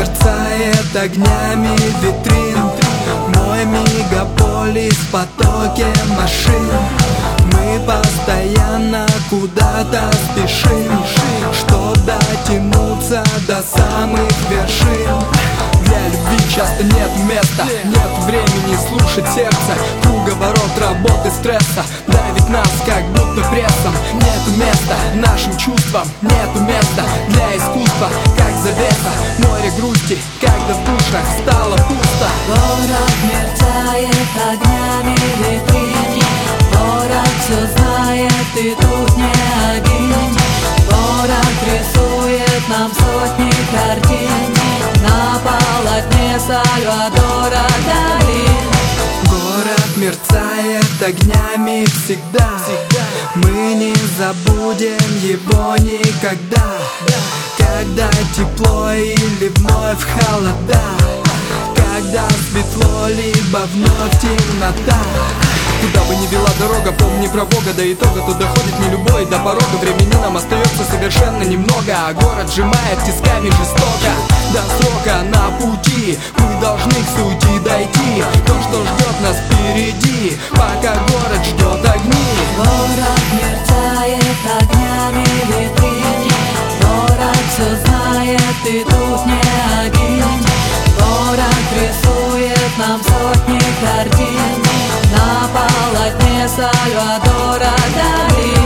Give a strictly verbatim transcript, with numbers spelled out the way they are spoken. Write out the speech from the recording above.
мерцает огнями витрин. Мой мегаполис в потоке машин. Мы постоянно куда-то спешим, чтоб дотянуться до самых вершин. Для любви часто нет места, нет времени слушать сердце. Круговорот работы, стресса давит нас как будто прессом. Нету места нашим чувствам, нету места для искусства. Как завеса, море грусти, когда в душах стало пусто. Город мерцает огнями витрин. Город все знает, и тут не огонь. Город рисует нам сотни картин на полотне Сальвадора Дали. Город мерцает огнями всегда. Мы не забудем его никогда. Когда тепло или вновь холода, когда светло, либо вновь темнота. Куда бы ни вела дорога, помни про Бога. До итога туда ходит не любой, до порога времени нам остается совершенно немного. А город сжимает тисками жестоко. До срока на пути мы должны к сути дойти. То, что ждет нас впереди, пока город ждет огни. Город мерцает огнями витрин. Город все знает, и тут не огонь. Город рисует нам сотни картин на полотне Сальвадора Дали.